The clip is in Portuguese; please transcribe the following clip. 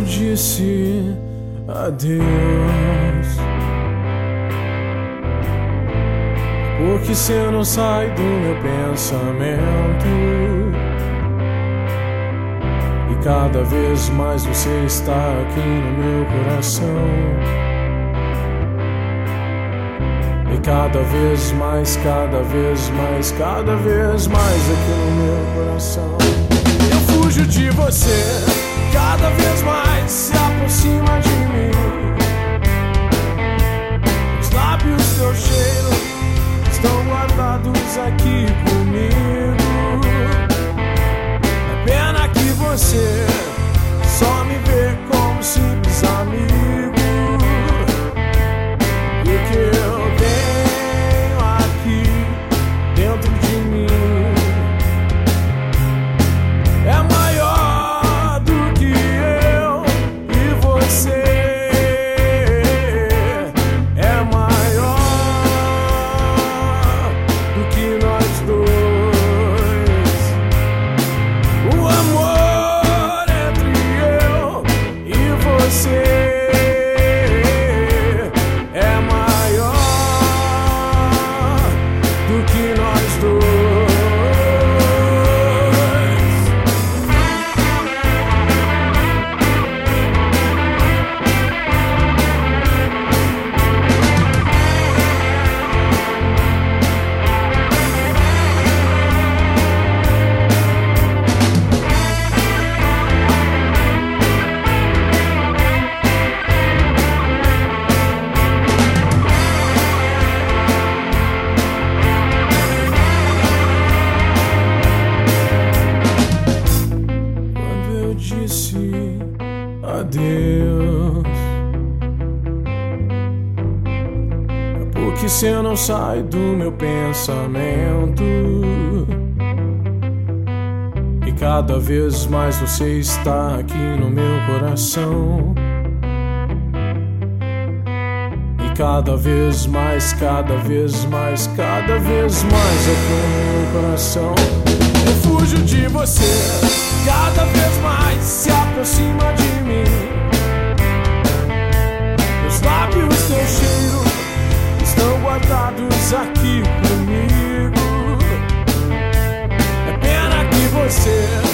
disse adeus, porque cê não sai do meu pensamento, e cada vez mais você está aqui no meu coração, e cada vez mais, cada vez mais, cada vez mais aqui no meu coração. Eu fujo de você, cada vez mais se aproxima de mim. Os lábios, teu cheiro estão guardados aqui comigo. É pena que você só me vê como simples amigo, e o que eu tenho aqui dentro de mim é maior do que eu e você. É maior do que nós dois. O amor entre eu e você é maior do que nós dois. Disse adeus, é porque cê não sai do meu pensamento, e cada vez mais você está aqui no meu coração, e cada vez mais, cada vez mais, cada vez mais aqui no meu coração. Eu fujo de você, cada vez mais se aproxima de mim. Meus lábios, teu cheiro estão guardados aqui comigo. É pena que você